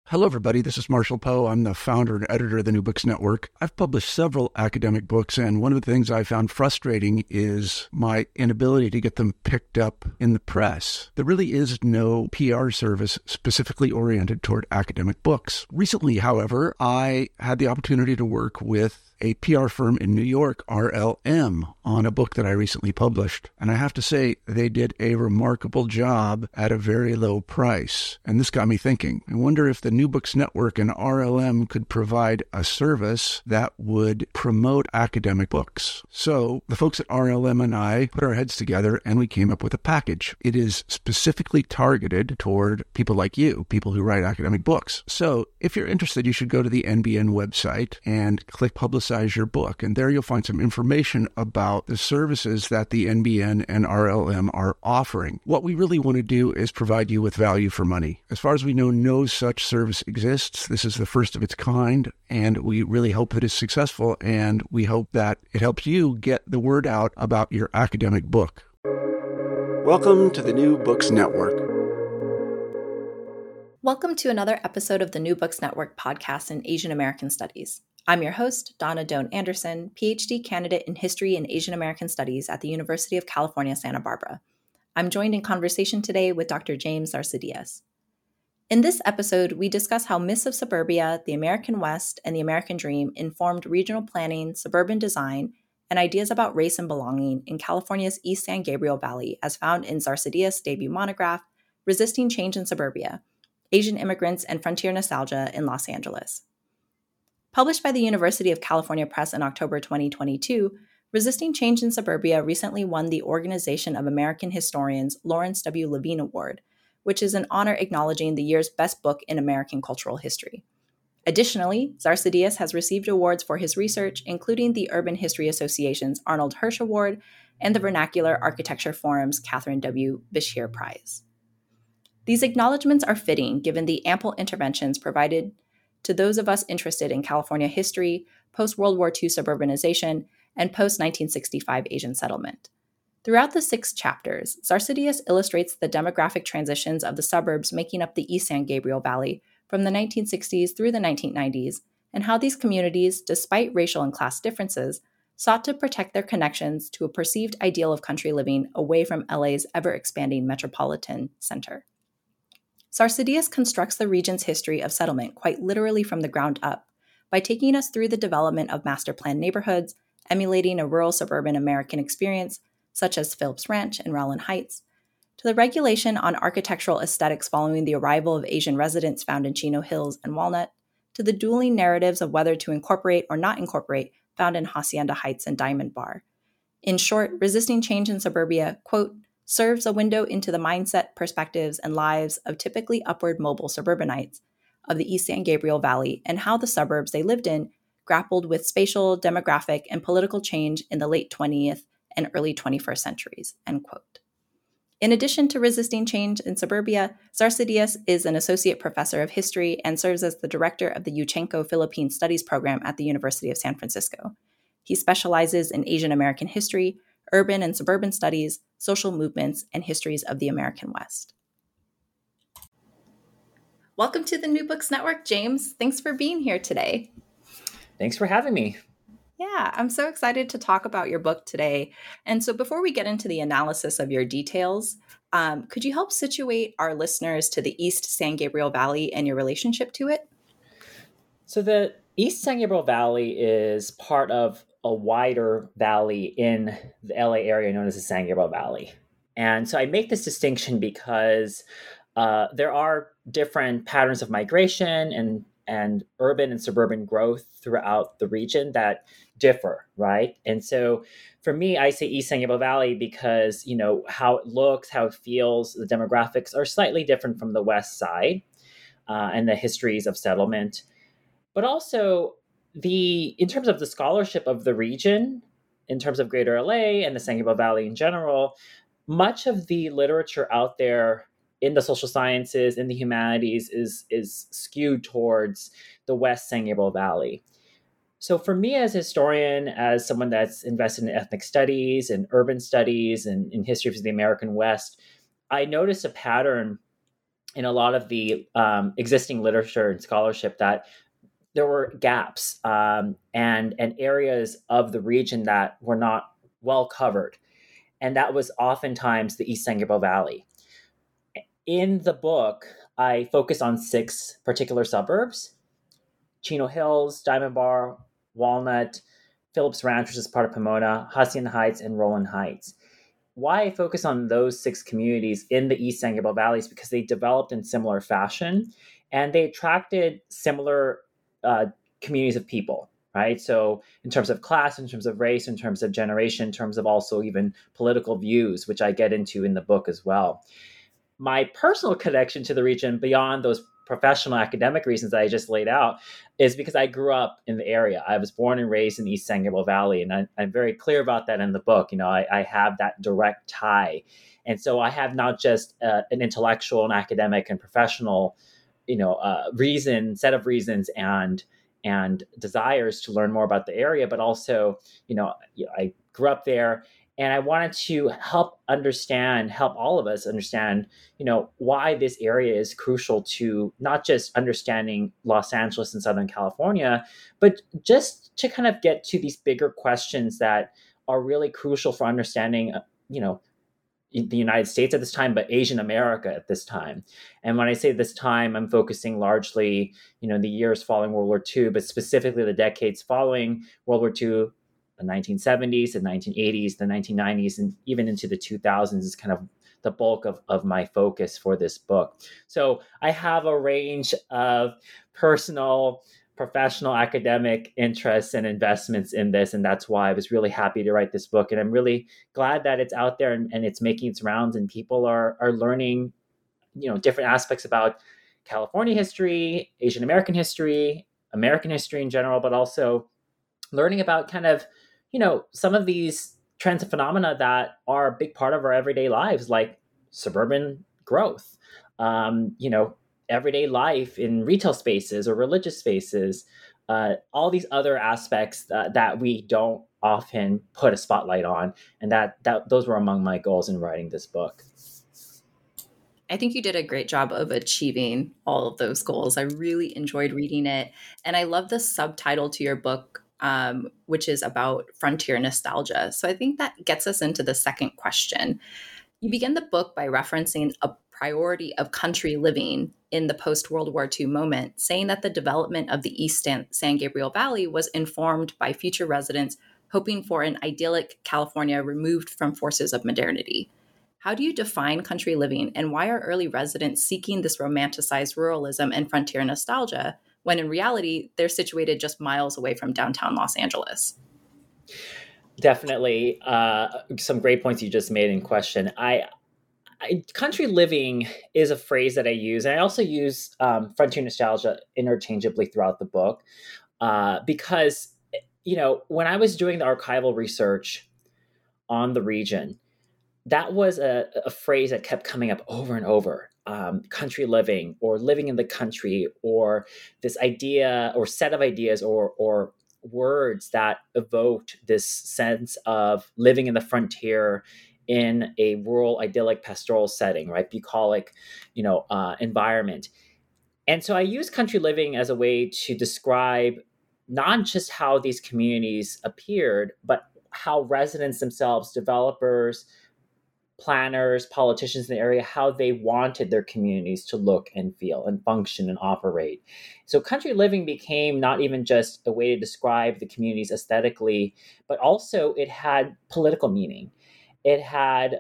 Hello, everybody. This is Marshall Poe. I'm the founder and editor of the New Books Network. I've published several academic books, and one of the things I found frustrating is my inability to get them picked up in the press. There really is no PR service specifically oriented toward academic books. Recently, however, I had the opportunity to work with a PR firm in New York, RLM, on a book that I recently published. And I have to say, they did a remarkable job at a very low price. And this got me thinking. I wonder if the New Books Network and RLM could provide a service that would promote academic books. So the folks at RLM and I put our heads together and we came up with a package. It is specifically targeted toward people like you, people who write academic books. So if you're interested, you should go to the NBN website and click Publicize Your Book. And there you'll find some information about the services that the NBN and RLM are offering. What we really want to do is provide you with value for money. As far as we know, no such service exists. This is the first of its kind, and we really hope that it's successful, and we hope that it helps you get the word out about your academic book. Welcome to the New Books Network. Welcome to another episode of the New Books Network podcast in Asian American Studies. I'm your host, Donna Doan Anderson, PhD candidate in History and Asian American Studies at the University of California, Santa Barbara. I'm joined in conversation today with Dr. James Zarcedias. In this episode, we discuss how myths of suburbia, the American West, and the American Dream informed regional planning, suburban design, and ideas about race and belonging in California's East San Gabriel Valley, as found in Zarcedias' debut monograph, Resisting Change in Suburbia: Asian Immigrants and Frontier Nostalgia in Los Angeles. Published by the University of California Press in October 2022, Resisting Change in Suburbia recently won the Organization of American Historians Lawrence W. Levine Award, which is an honor acknowledging the year's best book in American cultural history. Additionally, Zarcedias has received awards for his research, including the Urban History Association's Arnold Hirsch Award and the Vernacular Architecture Forum's Catherine W. Bashir Prize. These acknowledgments are fitting given the ample interventions provided to those of us interested in California history, post-World War II suburbanization, and post-1965 Asian settlement. Throughout the 6 chapters, Zarcedias illustrates the demographic transitions of the suburbs making up the East San Gabriel Valley from the 1960s through the 1990s, and how these communities, despite racial and class differences, sought to protect their connections to a perceived ideal of country living away from LA's ever-expanding metropolitan center. Zarcedias constructs the region's history of settlement quite literally from the ground up, by taking us through the development of master-planned neighborhoods, emulating a rural suburban American experience, such as Phillips Ranch and Rowland Heights, to the regulation on architectural aesthetics following the arrival of Asian residents found in Chino Hills and Walnut, to the dueling narratives of whether to incorporate or not incorporate found in Hacienda Heights and Diamond Bar. In short, Resisting Change in Suburbia, quote, serves a window into the mindset, perspectives, and lives of typically upward mobile suburbanites of the East San Gabriel Valley and how the suburbs they lived in grappled with spatial, demographic, and political change in the late 20th and early 21st centuries, end quote. In addition to Resisting Change in Suburbia, Zarcedias is an associate professor of history and serves as the director of the Yuchengco Philippine Studies program at the University of San Francisco. He specializes in Asian American history, urban and suburban studies, social movements, and histories of the American West. Welcome to the New Books Network, James. Thanks for being here today. Thanks for having me. Yeah, I'm so excited to talk about your book today. And so before we get into the analysis of your details, could you help situate our listeners to the East San Gabriel Valley and your relationship to it? So the East San Gabriel Valley is part of a wider valley in the LA area known as the San Gabriel Valley. And so I make this distinction because there are different patterns of migration and urban and suburban growth throughout the region that differ, right? And so for me, I say East San Gabriel Valley because, how it looks, how it feels, the demographics are slightly different from the West Side and the histories of settlement. But also in terms of the scholarship of the region, in terms of Greater LA and the San Gabriel Valley in general, much of the literature out there in the social sciences, in the humanities, is skewed towards the West San Gabriel Valley. So for me as a historian, as someone that's invested in ethnic studies and urban studies and in history of the American West, I noticed a pattern in a lot of the existing literature and scholarship that there were gaps and areas of the region that were not well covered. And that was oftentimes the East San Gabriel Valley. In the book, I focus on 6 particular suburbs: Chino Hills, Diamond Bar, Walnut, Phillips Ranch, which is part of Pomona, Hacienda Heights, and Rowland Heights. Why I focus on those 6 communities in the East San Gabriel Valley is because they developed in similar fashion and they attracted similar communities of people, right? So in terms of class, in terms of race, in terms of generation, in terms of also even political views, which I get into in the book as well. My personal connection to the region, beyond those professional academic reasons that I just laid out, is because I grew up in the area. I was born and raised in the East San Gabriel Valley, and I'm very clear about that in the book. I have that direct tie. And so I have not just an intellectual and academic and professional, set of reasons and desires to learn more about the area, but also, I grew up there. And I wanted to help all of us understand, why this area is crucial to not just understanding Los Angeles and Southern California, but just to kind of get to these bigger questions that are really crucial for understanding, the United States at this time, but Asian America at this time. And when I say this time, I'm focusing largely, the years following World War II, but specifically the decades following World War II. The 1970s, the 1980s, the 1990s, and even into the 2000s is kind of the bulk of my focus for this book. So I have a range of personal, professional, academic interests and investments in this. And that's why I was really happy to write this book. And I'm really glad that it's out there and it's making its rounds and people are learning, different aspects about California history, Asian American history, American history in general, but also learning about kind of, some of these trends and phenomena that are a big part of our everyday lives, like suburban growth, everyday life in retail spaces or religious spaces, all these other aspects that we don't often put a spotlight on. And that those were among my goals in writing this book. I think you did a great job of achieving all of those goals. I really enjoyed reading it. And I love the subtitle to your book, which is about frontier nostalgia. So I think that gets us into the second question. You begin the book by referencing a priority of country living in the post-World War II moment, saying that the development of the East San Gabriel Valley was informed by future residents hoping for an idyllic California removed from forces of modernity. How do you define country living, and why are early residents seeking this romanticized ruralism and frontier nostalgia when in reality, they're situated just miles away from downtown Los Angeles? Definitely. Some great points you just made in question. Country living is a phrase that I use. And I also use frontier nostalgia interchangeably throughout the book because, when I was doing the archival research on the region, that was a phrase that kept coming up over and over. Country living or living in the country, or this idea or set of ideas or words that evoked this sense of living in the frontier in a rural, idyllic, pastoral setting, right? Bucolic, environment. And so I use country living as a way to describe not just how these communities appeared, but how residents themselves, developers, planners, politicians in the area, how they wanted their communities to look and feel and function and operate. So country living became not even just a way to describe the communities aesthetically, but also it had political meaning. It had,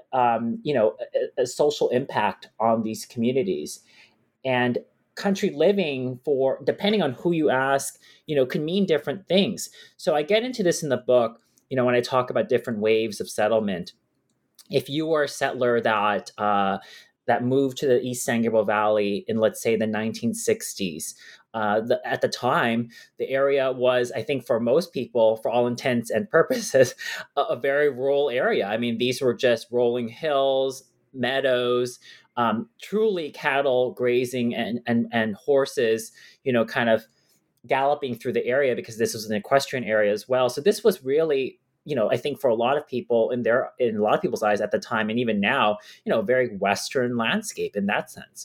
a social impact on these communities. And country living, for depending on who you ask, can mean different things. So I get into this in the book, when I talk about different waves of settlement. If you were a settler that moved to the East San Gabriel Valley in, let's say, the 1960s, at the time, the area was, I think, for most people, for all intents and purposes, a very rural area. I mean, these were just rolling hills, meadows, truly cattle grazing and horses, kind of galloping through the area, because this was an equestrian area as well. So this was really, I think for a lot of people in a lot of people's eyes at the time, and even now, a very Western landscape in that sense.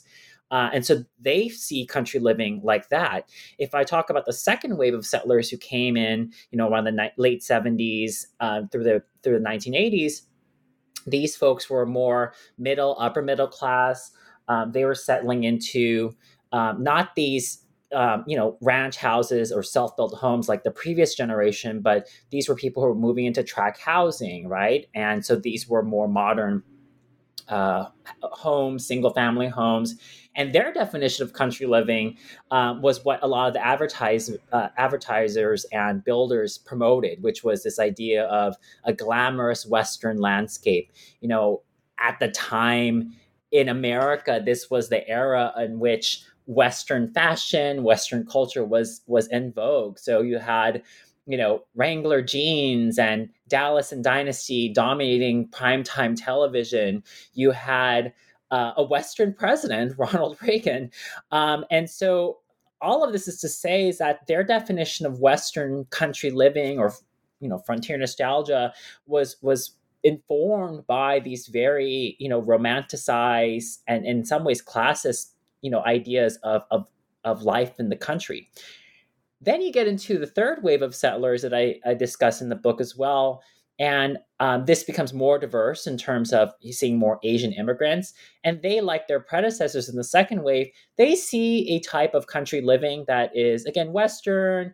And so they see country living like that. If I talk about the second wave of settlers who came in, around the late 70s through the 1980s, these folks were more upper middle class. They were settling into not these ranch houses or self-built homes like the previous generation, but these were people who were moving into tract housing, right? And so these were more modern homes, single-family homes. And their definition of country living was what a lot of the advertisers and builders promoted, which was this idea of a glamorous Western landscape. At the time in America, this was the era in which Western fashion, Western culture was in vogue. So you had Wrangler jeans and Dallas and Dynasty dominating primetime television. You had a Western president, Ronald Reagan. And so all of this is to say is that their definition of Western country living or, frontier nostalgia was informed by these very, romanticized and in some ways classist, ideas of life in the country. Then you get into the third wave of settlers that I discuss in the book as well. And this becomes more diverse in terms of seeing more Asian immigrants. And they, like their predecessors in the second wave, they see a type of country living that is, again, Western,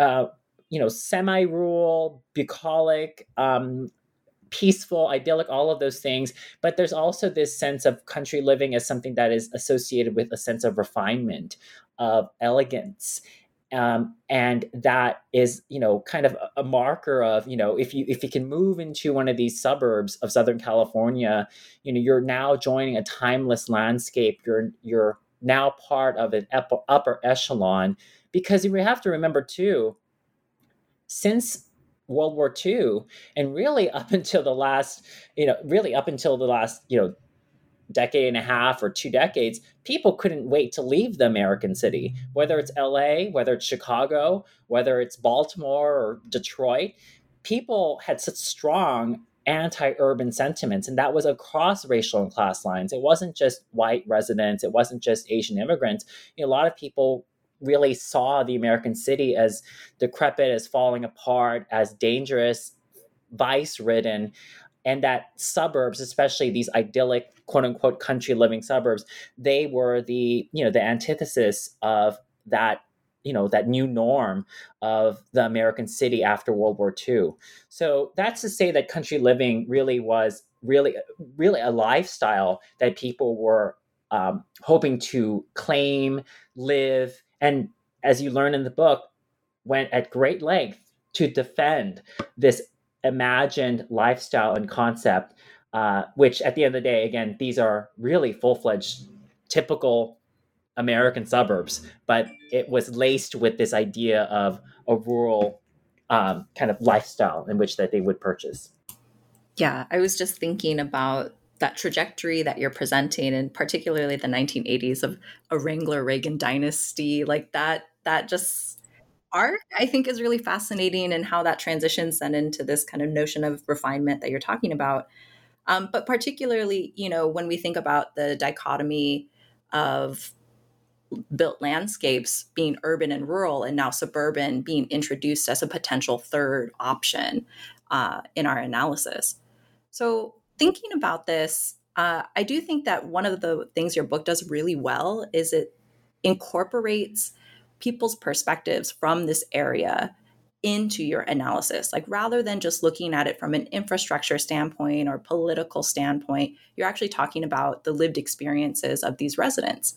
semi-rural, bucolic, peaceful, idyllic, all of those things. But there's also this sense of country living as something that is associated with a sense of refinement, of elegance. And that is, kind of a marker of, if you can move into one of these suburbs of Southern California, you're now joining a timeless landscape. You're now part of an upper echelon, because we have to remember too, since World War II, and really up until the last, decade and a half or 2 decades, people couldn't wait to leave the American city, whether it's LA, whether it's Chicago, whether it's Baltimore or Detroit. People had such strong anti-urban sentiments, and that was across racial and class lines. It wasn't just white residents. It wasn't just Asian immigrants. A lot of people really saw the American city as decrepit, as falling apart, as dangerous, vice-ridden, and that suburbs, especially these idyllic, quote unquote, country living suburbs, they were the antithesis of that, that new norm of the American city after World War II. So that's to say that country living really was really a lifestyle that people were hoping to claim, live, and as you learn in the book, went at great length to defend this imagined lifestyle and concept, which at the end of the day, again, these are really full-fledged, typical American suburbs, but it was laced with this idea of a rural kind of lifestyle in which that they would purchase. Yeah, I was just thinking about that trajectory that you're presenting, and particularly the 1980s of a Wrangler Reagan dynasty, like that just arc, I think, is really fascinating, and how that transitions then into this kind of notion of refinement that you're talking about. But particularly, when we think about the dichotomy of built landscapes being urban and rural, and now suburban being introduced as a potential third option in our analysis. So thinking about this, I do think that one of the things your book does really well is it incorporates people's perspectives from this area into your analysis. Like, rather than just looking at it from an infrastructure standpoint or political standpoint, you're actually talking about the lived experiences of these residents.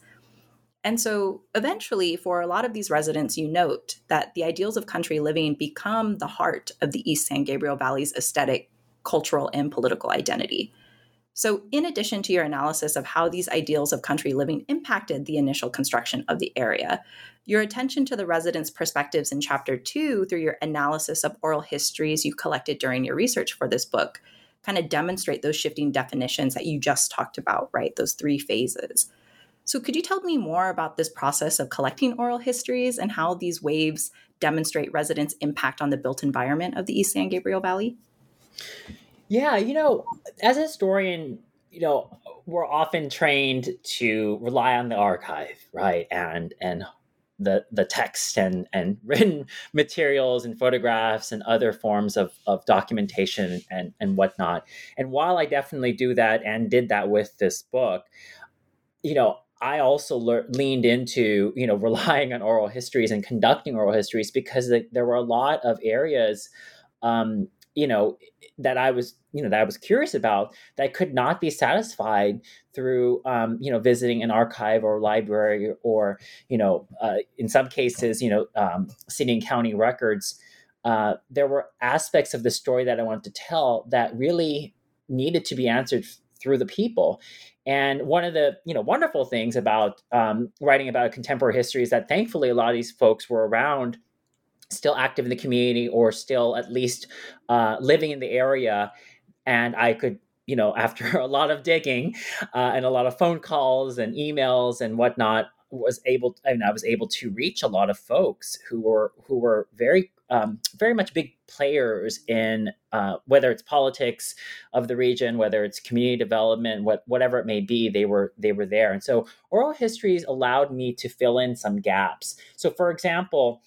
And so eventually, for a lot of these residents, you note that the ideals of country living become the heart of the East San Gabriel Valley's aesthetic, cultural, and political identity. So in addition to your analysis of how these ideals of country living impacted the initial construction of the area, your attention to the residents' perspectives in Chapter 2 through your analysis of oral histories you collected during your research for this book kind of demonstrate those shifting definitions that you just talked about, right? Those 3 phases. So could you tell me more about this process of collecting oral histories and how these waves demonstrate residents' impact on the built environment of the East San Gabriel Valley? Yeah, as a historian, we're often trained to rely on the archive, right? And the text and written materials and photographs and other forms of documentation and whatnot. And while I definitely do that and did that with this book, I also leaned into, relying on oral histories and conducting oral histories because there were a lot of areas, that I was curious about that could not be satisfied through, visiting an archive or library or, in some cases, city and county records. There were aspects of the story that I wanted to tell that really needed to be answered through the people. And one of the wonderful things about writing about a contemporary history is that thankfully a lot of these folks were around, still active in the community, or still at least living in the area. And I could, after a lot of digging and a lot of phone calls and emails and whatnot, I was able to reach a lot of folks who were very much big players in whether it's politics of the region, whether it's community development, whatever it may be, they were there. And so oral histories allowed me to fill in some gaps. So for example,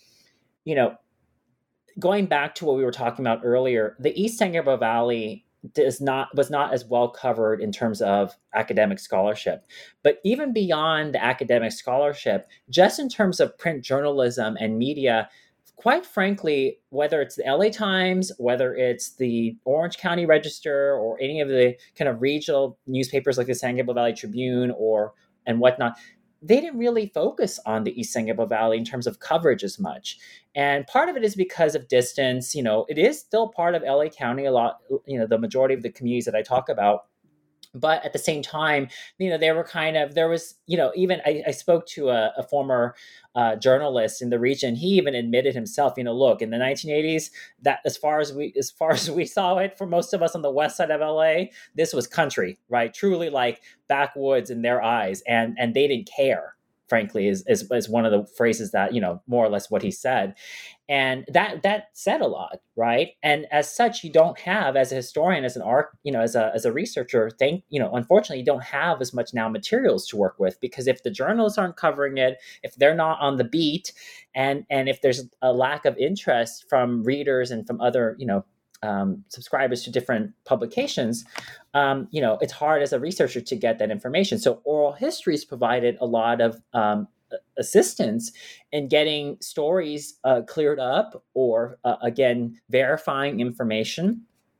going back to what we were talking about earlier, the East San Gabriel Valley was not as well covered in terms of academic scholarship. But even beyond the academic scholarship, just in terms of print journalism and media, quite frankly, whether it's the LA Times, whether it's the Orange County Register, or any of the kind of regional newspapers like the San Gabriel Valley Tribune and whatnot, they didn't really focus on the East San Gabriel Valley in terms of coverage as much. And part of it is because of distance. It is still part of LA County, a lot, the majority of the communities that I talk about. But at the same time, they were there was, even I spoke to a former journalist in the region. He even admitted himself, look, in the 1980s, that as far as we saw it, for most of us on the west side of LA, this was country, right? Truly like backwoods in their eyes. And they didn't care, frankly, is one of the phrases that, more or less what he said. And that said a lot, right? And as such, you don't have, as a historian, as an as a researcher, unfortunately, you don't have as much now materials to work with, because if the journalists aren't covering it, if they're not on the beat, and if there's a lack of interest from readers and from other, subscribers to different publications, it's hard as a researcher to get that information. So oral histories provided a lot of assistance in getting stories cleared up, or again, verifying information.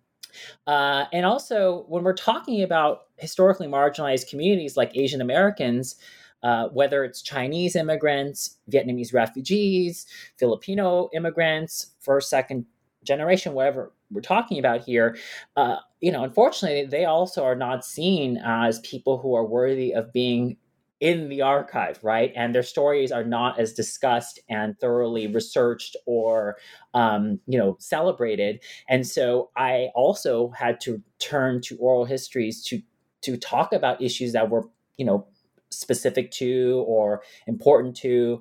And also, when we're talking about historically marginalized communities like Asian Americans, whether it's Chinese immigrants, Vietnamese refugees, Filipino immigrants, first, second generation, whatever we're talking about here, unfortunately, they also are not seen as people who are worthy of being in the archive, right? And their stories are not as discussed and thoroughly researched or, celebrated. And so I also had to turn to oral histories to talk about issues that were, specific to or important to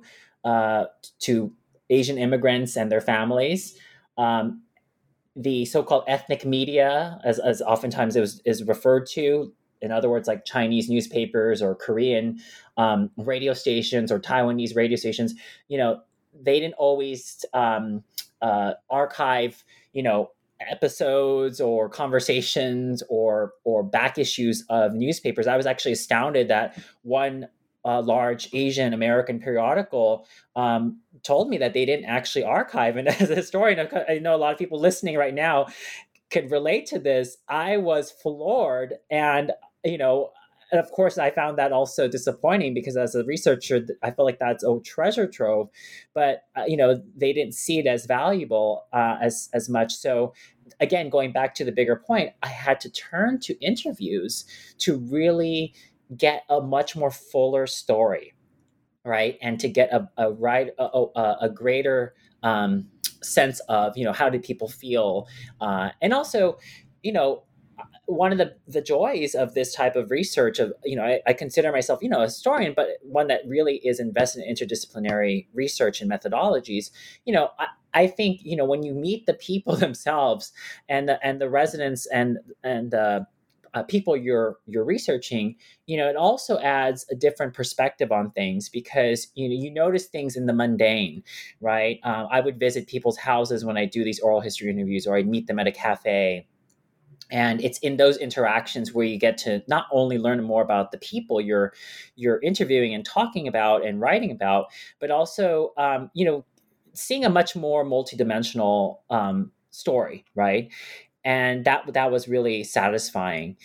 Asian immigrants and their families. The so-called ethnic media, as oftentimes is referred to, in other words, like Chinese newspapers or Korean radio stations or Taiwanese radio stations, they didn't always archive, episodes or conversations or back issues of newspapers. I was actually astounded that one large Asian American periodical told me that they didn't actually archive. And as a historian, I know a lot of people listening right now could relate to this. I was floored. And, and of course, I found that also disappointing, because as a researcher, I felt like that's a treasure trove. But, they didn't see it as valuable as much. So again, going back to the bigger point, I had to turn to interviews to really get a much more fuller story, right? And to get a greater sense of, how did people feel? And also, one of the joys of this type of research of, I consider myself, a historian, but one that really is invested in interdisciplinary research and methodologies. I think, when you meet the people themselves and the residents and people you're researching, it also adds a different perspective on things, because you notice things in the mundane, right? I would visit people's houses when I do these oral history interviews, or I'd meet them at a cafe. And it's in those interactions where you get to not only learn more about the people you're interviewing and talking about and writing about, but also seeing a much more multidimensional story, right? And that was really satisfying.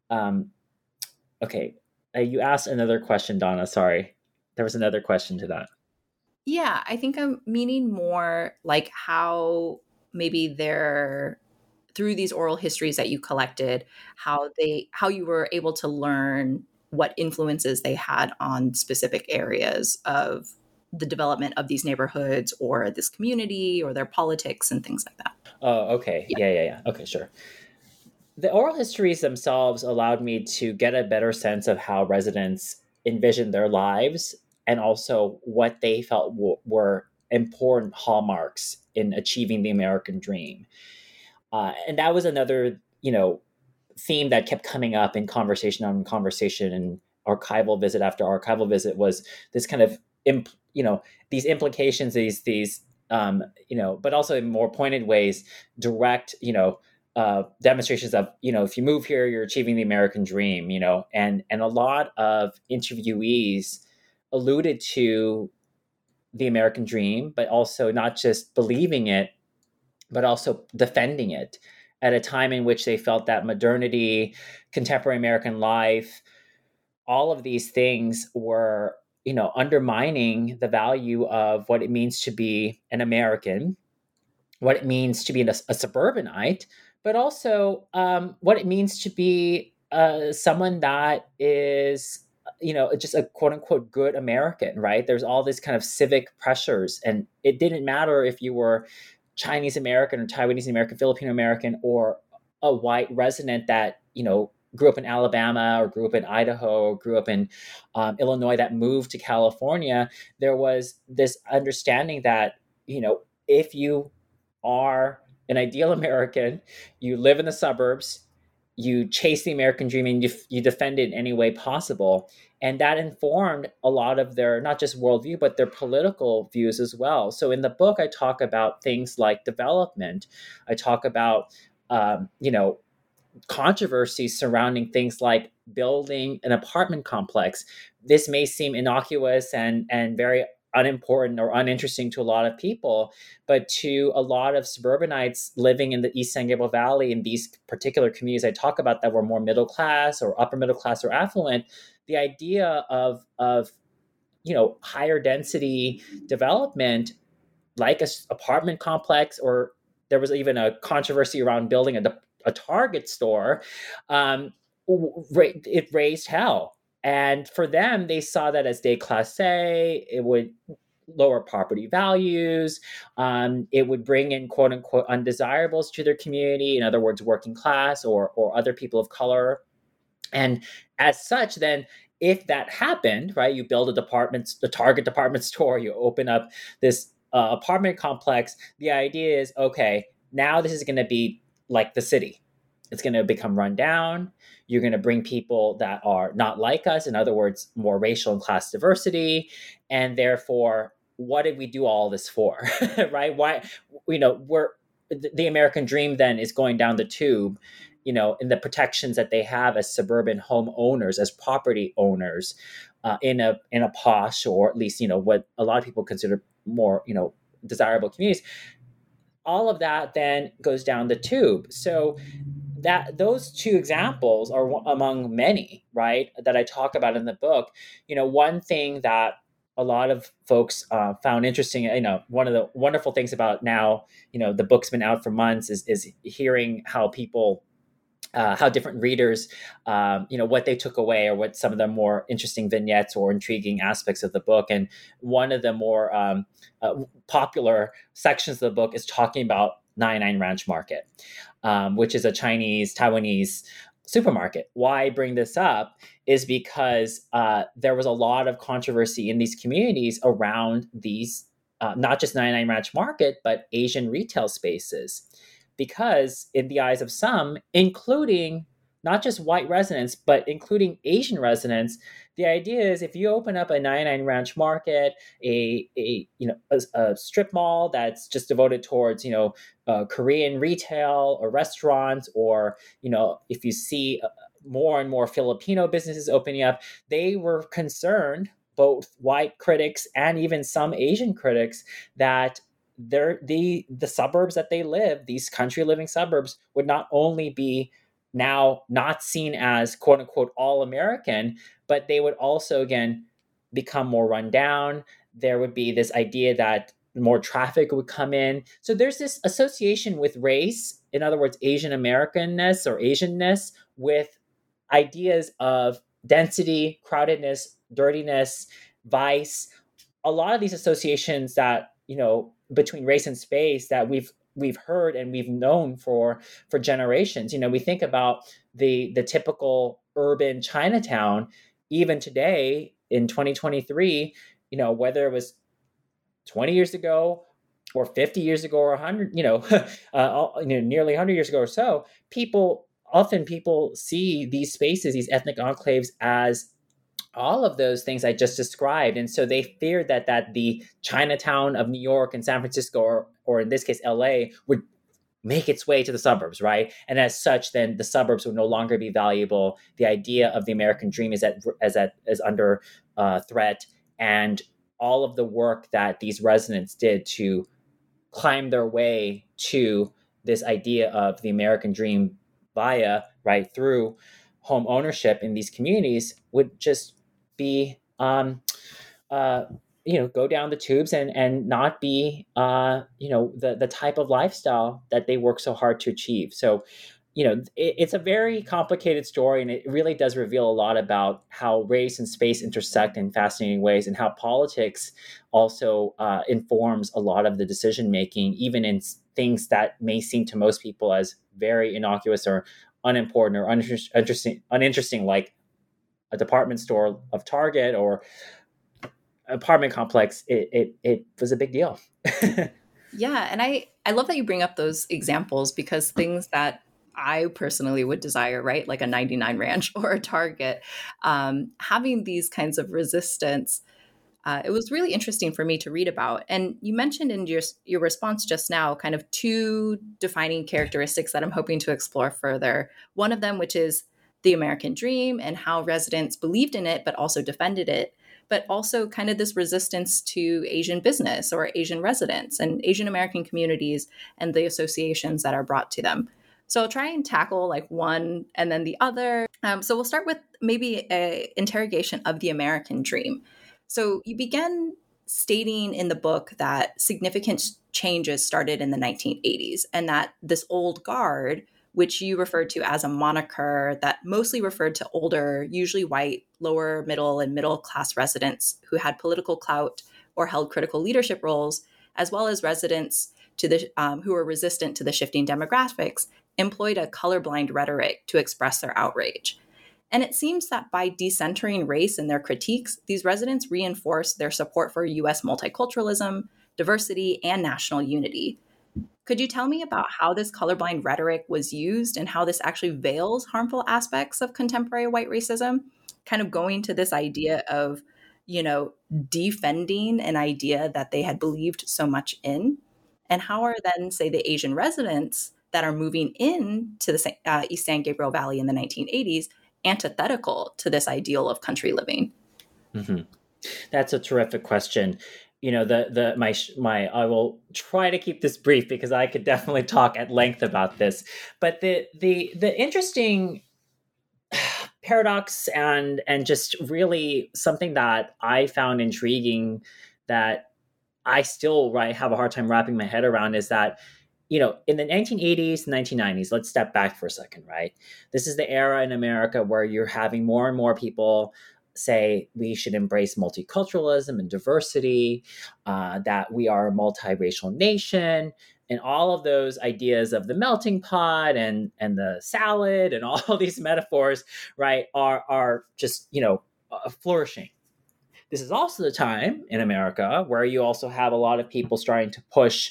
Okay, you asked another question, Donna. Sorry, there was another question to that. Yeah, I think I'm meaning more like how maybe they're through these oral histories that you collected, how you were able to learn what influences they had on specific areas of the development of these neighborhoods or this community or their politics and things like that. Oh, okay. Yeah. Okay, sure. The oral histories themselves allowed me to get a better sense of how residents envisioned their lives, and also what they felt were important hallmarks in achieving the American dream. And that was another, theme that kept coming up in conversation on conversation, and archival visit after archival visit, was this kind of, these implications, these but also in more pointed ways, direct, demonstrations of, if you move here, you're achieving the American dream, and a lot of interviewees alluded to the American dream, but also not just believing it, but also defending it at a time in which they felt that modernity, contemporary American life, all of these things were, undermining the value of what it means to be an American, what it means to be a suburbanite, but also what it means to be someone that is, just a quote unquote good American, right? There's all this kind of civic pressures, and it didn't matter if you were Chinese American or Taiwanese American, Filipino American, or a white resident that, grew up in Alabama or grew up in Idaho or grew up in Illinois that moved to California. There was this understanding that, if you are an ideal American, you live in the suburbs, you chase the American dream, and you defend it in any way possible. And that informed a lot of their, not just worldview, but their political views as well. So in the book, I talk about things like development. I talk about, controversies surrounding things like building an apartment complex. This may seem innocuous and very unimportant or uninteresting to a lot of people, but to a lot of suburbanites living in the East San Gabriel Valley, in these particular communities I talk about that were more middle class or upper middle class or affluent, the idea of higher density development, like a apartment complex, or there was even a controversy around building a Target store, it raised hell. And for them, they saw that as déclassé. It would lower property values. It would bring in quote unquote undesirables to their community. In other words, working class or other people of color. And as such, then if that happened, right, you build a Target department store, you open up this apartment complex. The idea is, okay, now this is going to be like the city. It's going to become run down. You're going to bring people that are not like us. In other words, more racial and class diversity. And therefore, what did we do all this for? Right? Why, the American dream then is going down the tube, in the protections that they have as suburban home owners, as property owners, in a posh, or at least, what a lot of people consider more, desirable communities. All of that then goes down the tube. So that those two examples are among many, right, that I talk about in the book. One thing that a lot of folks found interesting, one of the wonderful things about now, the book's been out for months, is hearing how people, how different readers, what they took away, or what some of the more interesting vignettes or intriguing aspects of the book. And one of the more popular sections of the book is talking about 99 Ranch Market, which is a Chinese, Taiwanese supermarket. Why I bring this up is because there was a lot of controversy in these communities around these, not just 99 Ranch Market, but Asian retail spaces. Because in the eyes of some, including not just white residents, but including Asian residents. The idea is if you open up a 99 Ranch Market, a strip mall that's just devoted towards Korean retail or restaurants, or if you see more and more Filipino businesses opening up, they were concerned, both white critics and even some Asian critics, that the suburbs that they live, these country living suburbs, would not only be now not seen as quote unquote all American, but they would also again become more run down. There would be this idea that more traffic would come in. So there's this association with race, in other words, Asian Americanness or Asianness, with ideas of density, crowdedness, dirtiness, vice. A lot of these associations that, between race and space that we've heard and we've known for generations. We think about the typical urban Chinatown, even today in 2023, whether it was 20 years ago or 50 years ago or 100, nearly 100 years ago or so, people see these spaces, these ethnic enclaves, as all of those things I just described. And so they feared that the Chinatown of New York and San Francisco, or in this case, LA, would make its way to the suburbs, right? And as such, then the suburbs would no longer be valuable. The idea of the American dream is under threat. And all of the work that these residents did to climb their way to this idea of the American dream through home ownership in these communities would just be, go down the tubes and not be, the type of lifestyle that they work so hard to achieve. So, it's a very complicated story, and it really does reveal a lot about how race and space intersect in fascinating ways, and how politics also informs a lot of the decision making, even in things that may seem to most people as very innocuous or unimportant or uninteresting, like a department store of Target or apartment complex. It was a big deal. Yeah, and I love that you bring up those examples, because things that I personally would desire, right, like a 99 Ranch or a Target, having these kinds of resistance, it was really interesting for me to read about. And you mentioned in your response just now kind of two defining characteristics that I'm hoping to explore further. One of them, which is the American dream and how residents believed in it, but also defended it, but also kind of this resistance to Asian business or Asian residents and Asian American communities and the associations that are brought to them. So I'll try and tackle like one and then the other. So we'll start with maybe an interrogation of the American dream. So you began stating in the book that significant changes started in the 1980s, and that this old guard, which you referred to as a moniker that mostly referred to older, usually white, lower middle and middle class residents who had political clout or held critical leadership roles, as well as residents who were resistant to the shifting demographics, employed a colorblind rhetoric to express their outrage. And it seems that by decentering race in their critiques, these residents reinforced their support for U.S. multiculturalism, diversity, and national unity. Could you tell me about how this colorblind rhetoric was used and how this actually veils harmful aspects of contemporary white racism? Kind of going to this idea of, defending an idea that they had believed so much in. And how are then, say, the Asian residents that are moving into the East San Gabriel Valley in the 1980s antithetical to this ideal of country living? Mm-hmm. That's a terrific question. I will try to keep this brief because I could definitely talk at length about this. But the interesting paradox and just really something that I found intriguing that I still have a hard time wrapping my head around is that, in the 1980s, 1990s, let's step back for a second, right? This is the era in America where you're having more and more people say we should embrace multiculturalism and diversity, that we are a multiracial nation, and all of those ideas of the melting pot and the salad and all these metaphors, right, are just, flourishing. This is also the time in America where you also have a lot of people starting to push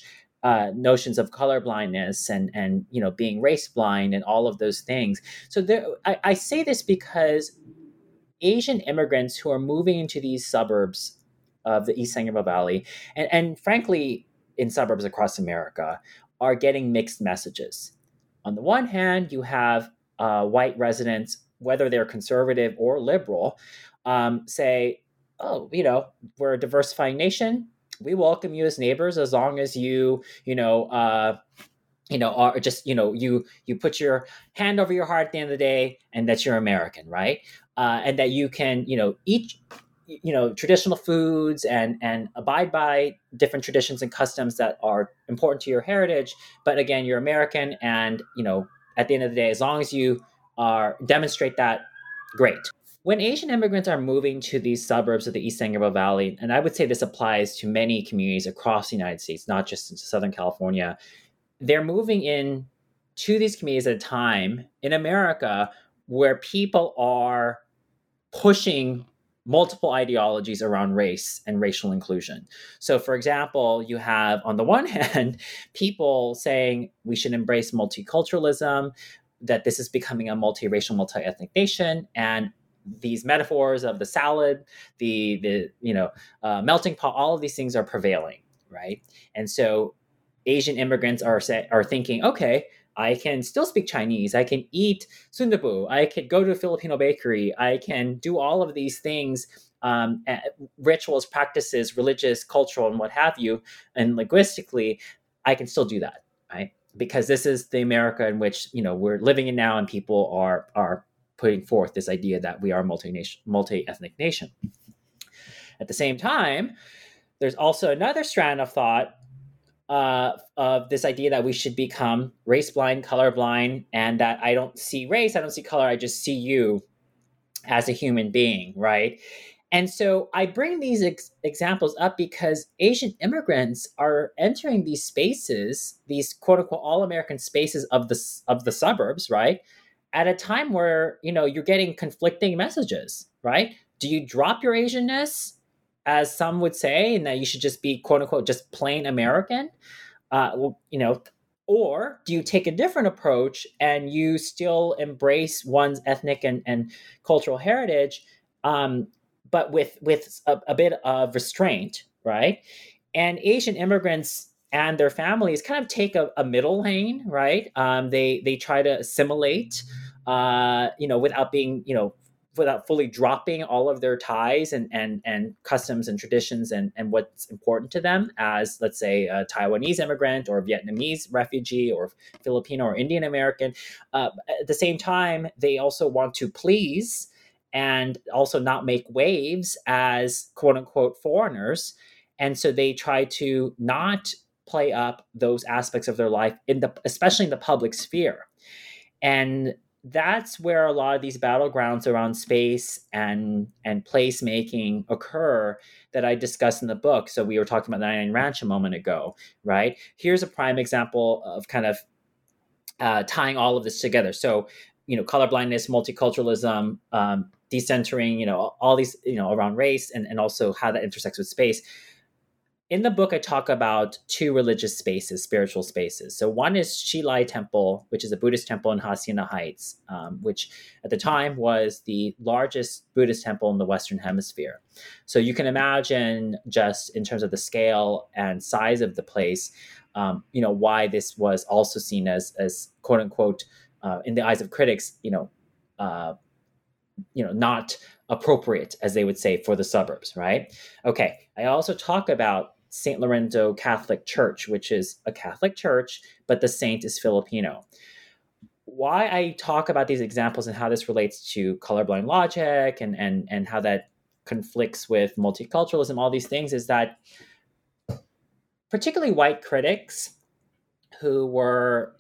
notions of color blindness and being race blind and all of those things. So I say this because Asian immigrants who are moving into these suburbs of the East San Gabriel Valley, and frankly, in suburbs across America, are getting mixed messages. On the one hand, you have white residents, whether they're conservative or liberal, say, oh, we're a diversifying nation. We welcome you as neighbors as long as you are just, you put your hand over your heart at the end of the day and that you're American, right? And that you can, eat, traditional foods and abide by different traditions and customs that are important to your heritage. But again, you're American. And, at the end of the day, as long as you demonstrate that, great. When Asian immigrants are moving to these suburbs of the East San Gabriel Valley, and I would say this applies to many communities across the United States, not just in Southern California, they're moving in to these communities at a time in America where people are pushing multiple ideologies around race and racial inclusion. So, for example, you have, on the one hand, people saying we should embrace multiculturalism, that this is becoming a multiracial, multi-ethnic nation, and these metaphors of the salad, the melting pot, all of these things are prevailing, right? And so Asian immigrants are thinking, okay, I can still speak Chinese. I can eat sundubu. I could go to a Filipino bakery. I can do all of these things, rituals, practices, religious, cultural, and what have you. And linguistically, I can still do that, right? Because this is the America in which we're living in now, and people are putting forth this idea that we are a multi-ethnic nation. At the same time, there's also another strand of thought of this idea that we should become race blind, color blind, and that I don't see race, I don't see color, I just see you as a human being, right? And so I bring these examples up because Asian immigrants are entering these spaces, these quote unquote all-American spaces of the suburbs, right? At a time where, you're getting conflicting messages, right? Do you drop your Asianness, as some would say, and that you should just be quote unquote just plain American? Or do you take a different approach and you still embrace one's ethnic and cultural heritage, but with a bit of restraint, right? And Asian immigrants and their families kind of take a middle lane, right? They try to assimilate, without being, without fully dropping all of their ties and customs and traditions and what's important to them as, let's say, a Taiwanese immigrant or Vietnamese refugee or Filipino or Indian American. At the same time, they also want to please and also not make waves as quote unquote foreigners. And so they try to not play up those aspects of their life especially in the public sphere. And that's where a lot of these battlegrounds around space and place making occur that I discussed in the book. So we were talking about 99 Ranch a moment ago, right? Here's a prime example of kind of tying all of this together. So, colorblindness, multiculturalism, decentering, all these, around race and also how that intersects with space. In the book, I talk about two religious spaces, spiritual spaces. So one is Shilai Temple, which is a Buddhist temple in Hacienda Heights, which at the time was the largest Buddhist temple in the Western Hemisphere. So you can imagine, just in terms of the scale and size of the place, why this was also seen as quote unquote, in the eyes of critics, not appropriate, as they would say, for the suburbs, right? Okay. I also talk about St. Lorenzo Catholic Church, which is a Catholic church, but the saint is Filipino. Why I talk about these examples and how this relates to colorblind logic and how that conflicts with multiculturalism, all these things, is that particularly white critics who were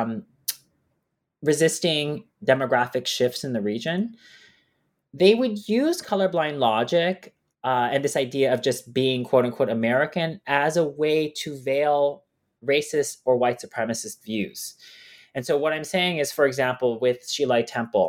resisting demographic shifts in the region, they would use colorblind logic and this idea of just being quote unquote American as a way to veil racist or white supremacist views. And so what I'm saying is, for example, with Shilai Temple,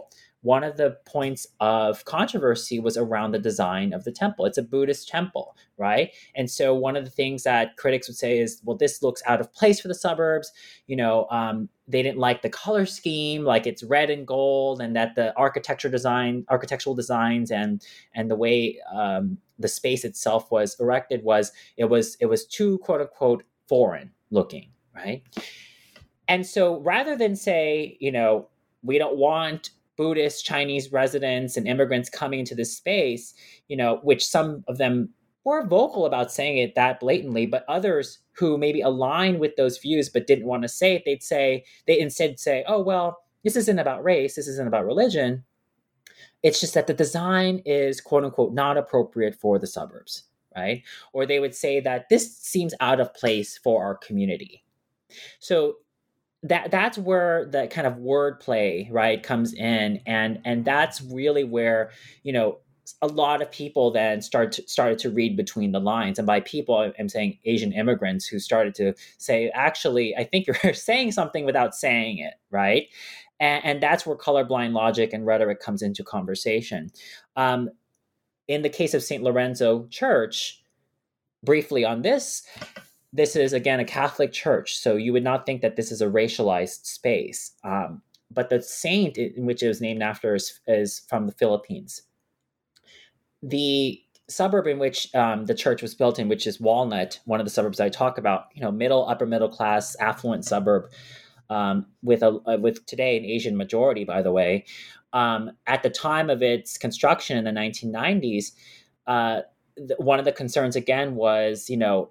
one of the points of controversy was around the design of the temple. It's a Buddhist temple, right? And so one of the things that critics would say is, well, this looks out of place for the suburbs. They didn't like the color scheme, like it's red and gold, and that the architectural designs and the way the space itself was erected it was too, quote unquote, foreign looking, right? And so rather than say, we don't want Buddhist Chinese residents and immigrants coming into this space, which some of them were vocal about saying it that blatantly, but others who maybe align with those views but didn't want to say it, they instead say, oh, well, this isn't about race, this isn't about religion. It's just that the design is, quote unquote, not appropriate for the suburbs, right? Or they would say that this seems out of place for our community. So that's where the kind of wordplay, right, comes in, and that's really where a lot of people then started to read between the lines. And by people, I'm saying Asian immigrants who started to say, actually, I think you're saying something without saying it, right? And that's where colorblind logic and rhetoric comes into conversation. In the case of St. Lorenzo Church, briefly on this is, again, a Catholic church, so you would not think that this is a racialized space. But the saint in which it was named after is from the Philippines. The suburb in which the church was built in, which is Walnut, one of the suburbs I talk about, upper middle class, affluent suburb, with today an Asian majority, by the way. At the time of its construction in the 1990s, one of the concerns again was,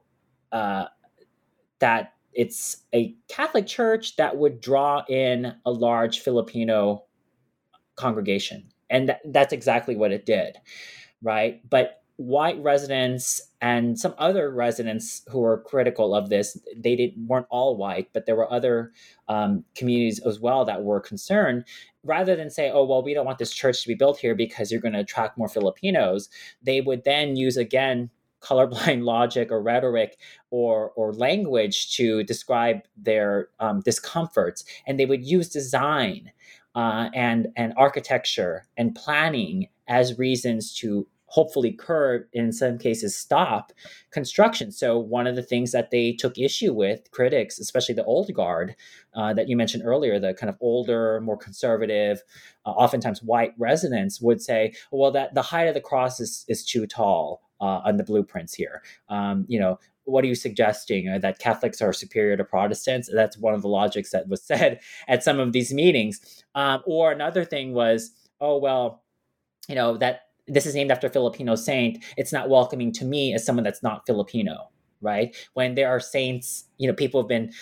that it's a Catholic church that would draw in a large Filipino congregation. And that's exactly what it did, right? But white residents and some other residents who were critical of this, weren't all white, but there were other communities as well that were concerned. Rather than say, oh, well, we don't want this church to be built here because you're going to attract more Filipinos, they would then use, again, colorblind logic or rhetoric or language to describe their discomforts. And they would use design and architecture and planning as reasons to hopefully curb, in some cases stop, construction. So one of the things that they took issue with, critics, especially the old guard that you mentioned earlier, the kind of older, more conservative, oftentimes white residents would say, well, that the height of the cross is too tall on the blueprints here. What are you suggesting? That Catholics are superior to Protestants? That's one of the logics that was said at some of these meetings. Or another thing was, oh, well, that this is named after a Filipino saint. It's not welcoming to me as someone that's not Filipino, right? When there are saints, people have been,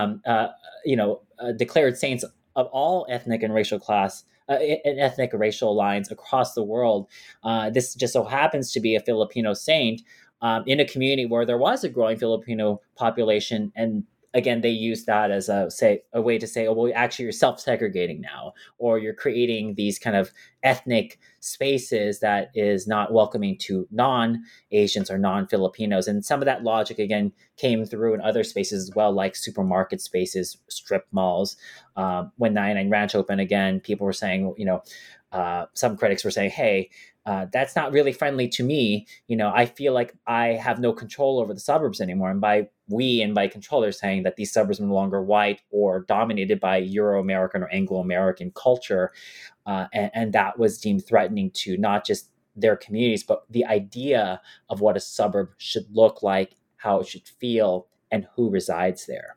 declared saints of all ethnic and racial class, ethnic and racial lines across the world. This just so happens to be a Filipino saint in a community where there was a growing Filipino population. And again, they use that as a way to say, oh, well, actually, you're self-segregating now, or you're creating these kind of ethnic spaces that is not welcoming to non-Asians or non-Filipinos. And some of that logic, again, came through in other spaces as well, like supermarket spaces, strip malls. When 99 Ranch opened again, people were saying, some critics were saying, hey, that's not really friendly to me. I feel like I have no control over the suburbs anymore. And by control, they're saying that these suburbs are no longer white or dominated by Euro-American or Anglo-American culture. And that was deemed threatening to not just their communities, but the idea of what a suburb should look like, how it should feel, and who resides there.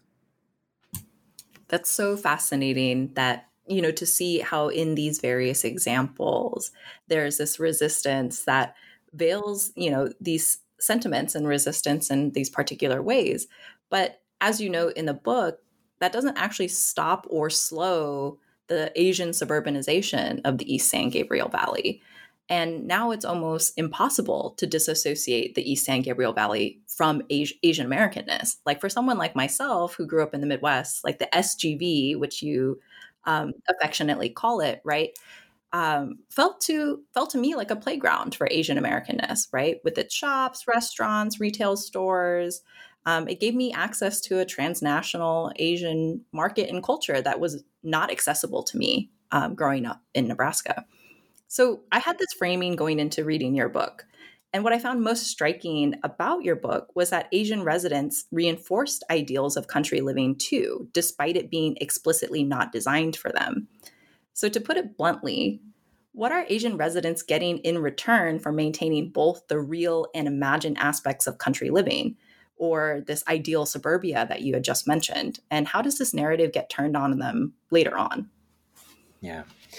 That's so fascinating that, to see how in these various examples, there's this resistance that veils, these sentiments and resistance in these particular ways. But as you note in the book, that doesn't actually stop or slow the Asian suburbanization of the East San Gabriel Valley. And now it's almost impossible to disassociate the East San Gabriel Valley from Asian Americanness. Like for someone like myself who grew up in the Midwest, like the SGV, which you affectionately call it, right, felt to me like a playground for Asian Americanness, right, with its shops, restaurants, retail stores. It gave me access to a transnational Asian market and culture that was not accessible to me growing up in Nebraska. So I had this framing going into reading your book. And what I found most striking about your book was that Asian residents reinforced ideals of country living too, despite it being explicitly not designed for them. So to put it bluntly, what are Asian residents getting in return for maintaining both the real and imagined aspects of country living, or this ideal suburbia that you had just mentioned? And how does this narrative get turned on them later on? Yeah.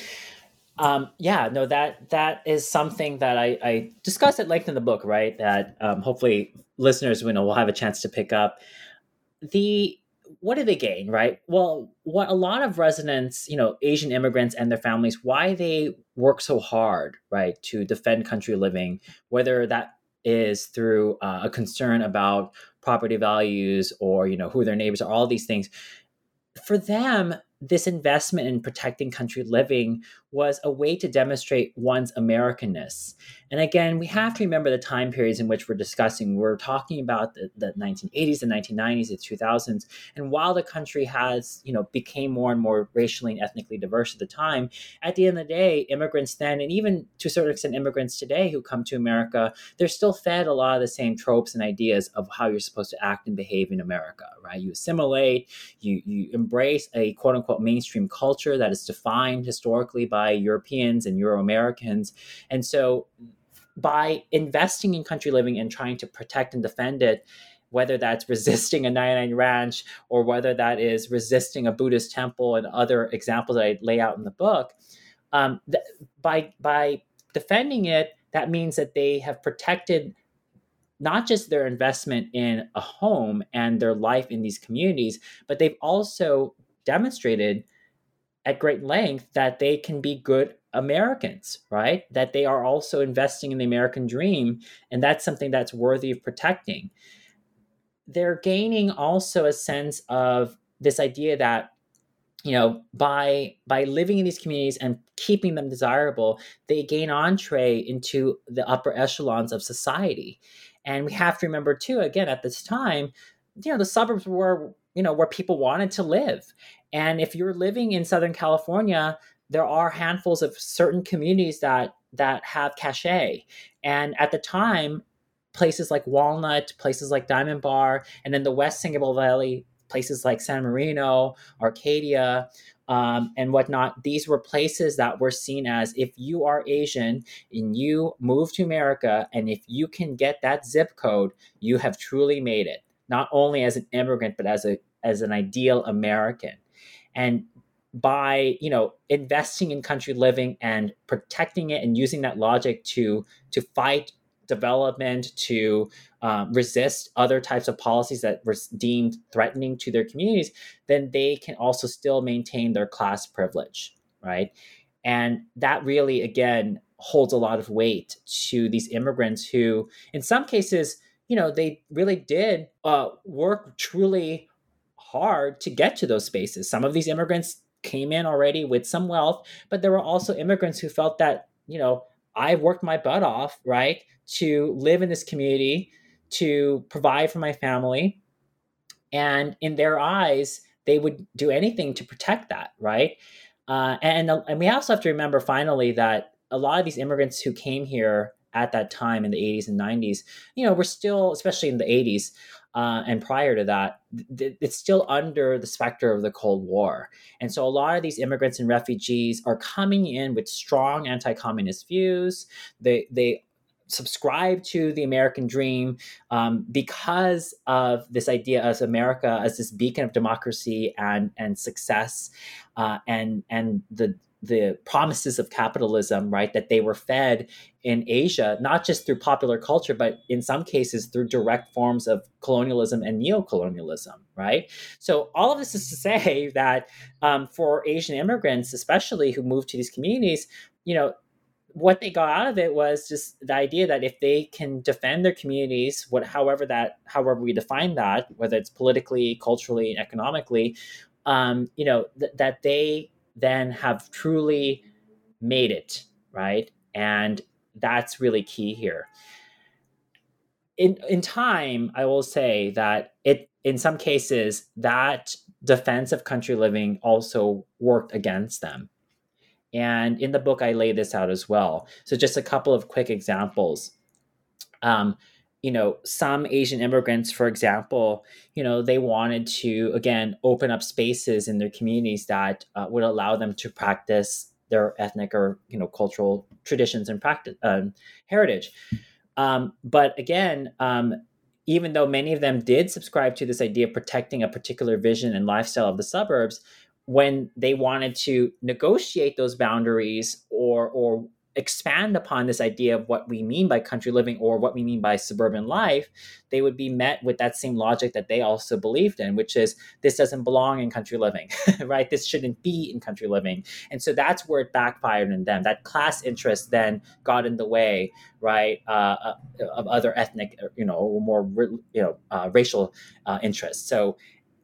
That is something that I discuss at length in the book, right? That hopefully listeners will have a chance to pick up. What do they gain, right? Well, what a lot of residents, Asian immigrants and their families, why they work so hard, right, to defend country living, whether that is through a concern about property values or, who their neighbors are, all these things. For them, this investment in protecting country living was a way to demonstrate one's Americanness. And again, we have to remember the time periods in which we're discussing. We're talking about the 1980s, the 1990s, the 2000s. And while the country has, became more and more racially and ethnically diverse at the time, at the end of the day, immigrants then, and even to a certain extent immigrants today who come to America, they're still fed a lot of the same tropes and ideas of how you're supposed to act and behave in America, right? You assimilate, you embrace a quote unquote mainstream culture that is defined historically by Europeans and Euro-Americans. And so by investing in country living and trying to protect and defend it, whether that's resisting a 99 ranch or whether that is resisting a Buddhist temple and other examples that I lay out in the book, by defending it, that means that they have protected not just their investment in a home and their life in these communities, but they've also demonstrated at great length that they can be good Americans, right? That they are also investing in the American dream. And that's something that's worthy of protecting. They're gaining also a sense of this idea that, by living in these communities and keeping them desirable, they gain entree into the upper echelons of society. And we have to remember too, again, at this time, the suburbs were, where people wanted to live. And if you're living in Southern California, there are handfuls of certain communities that have cachet. And at the time, places like Walnut, places like Diamond Bar, and then the West San Gabriel Valley, places like San Marino, Arcadia, and whatnot, these were places that were seen as, if you are Asian and you move to America, and if you can get that zip code, you have truly made it, not only as an immigrant, but as an ideal American. And by, investing in country living and protecting it and using that logic to fight development, to resist other types of policies that were deemed threatening to their communities, then they can also still maintain their class privilege, right? And that really, again, holds a lot of weight to these immigrants who, in some cases, they really did work truly hard to get to those spaces. Some of these immigrants came in already with some wealth, but there were also immigrants who felt that, I worked my butt off, right, to live in this community, to provide for my family. And in their eyes, they would do anything to protect that, right? And we also have to remember, finally, that a lot of these immigrants who came here at that time in the 80s and 90s, were still, especially in the 80s, and prior to that, it's still under the specter of the Cold War. And so a lot of these immigrants and refugees are coming in with strong anti-communist views. They subscribe to the American dream because of this idea of America as this beacon of democracy and success, and the promises of capitalism, right, that they were fed in Asia, not just through popular culture, but in some cases through direct forms of colonialism and neocolonialism, right? So all of this is to say that for Asian immigrants, especially who moved to these communities, what they got out of it was just the idea that if they can defend their communities, however we define that, whether it's politically, culturally, economically, that they then have truly made it, right? And that's really key here. In time, I will say that in some cases, that defense of country living also worked against them. And in the book, I lay this out as well. So just a couple of quick examples. Some Asian immigrants, for example, they wanted to, again, open up spaces in their communities that would allow them to practice their ethnic or, cultural traditions and practice heritage. But again, even though many of them did subscribe to this idea of protecting a particular vision and lifestyle of the suburbs, when they wanted to negotiate those boundaries or expand upon this idea of what we mean by country living or what we mean by suburban life, they would be met with that same logic that they also believed in, which is this doesn't belong in country living, right? This shouldn't be in country living. And so that's where it backfired in them. That class interest then got in the way, right, of other ethnic, or more, racial interests. So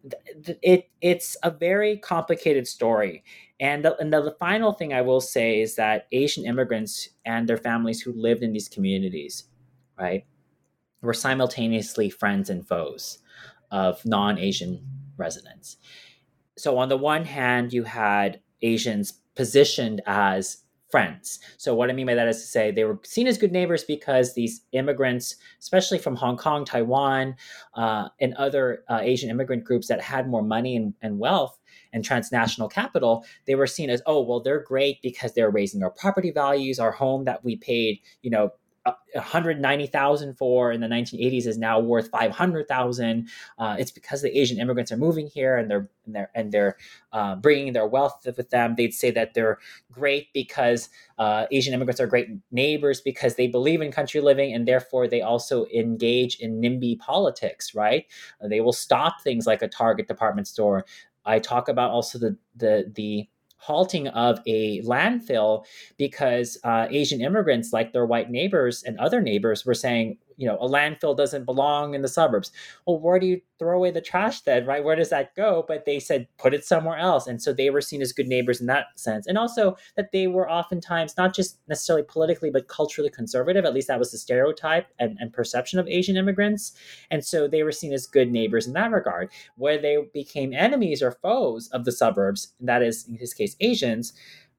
it's a very complicated story. And the final thing I will say is that Asian immigrants and their families who lived in these communities, right, were simultaneously friends and foes of non-Asian residents. So on the one hand, you had Asians positioned as friends. So what I mean by that is to say they were seen as good neighbors because these immigrants, especially from Hong Kong, Taiwan, and other Asian immigrant groups that had more money and wealth and transnational capital, they were seen as, oh, well, they're great because they're raising our property values. Our home that we paid, $190,000 for in the 1980s is now worth $500,000. It's because the Asian immigrants are moving here and they're bringing their wealth with them. They'd say that they're great because Asian immigrants are great neighbors because they believe in country living, and therefore they also engage in NIMBY politics. Right? They will stop things like a Target department store. I talk about also the halting of a landfill because Asian immigrants, like their white neighbors and other neighbors, were saying, a landfill doesn't belong in the suburbs. Well, where do you throw away the trash then, right? Where does that go? But they said, put it somewhere else. And so they were seen as good neighbors in that sense. And also that they were oftentimes not just necessarily politically, but culturally conservative. At least that was the stereotype and perception of Asian immigrants. And so they were seen as good neighbors in that regard. Where they became enemies or foes of the suburbs, that is, in this case, Asians,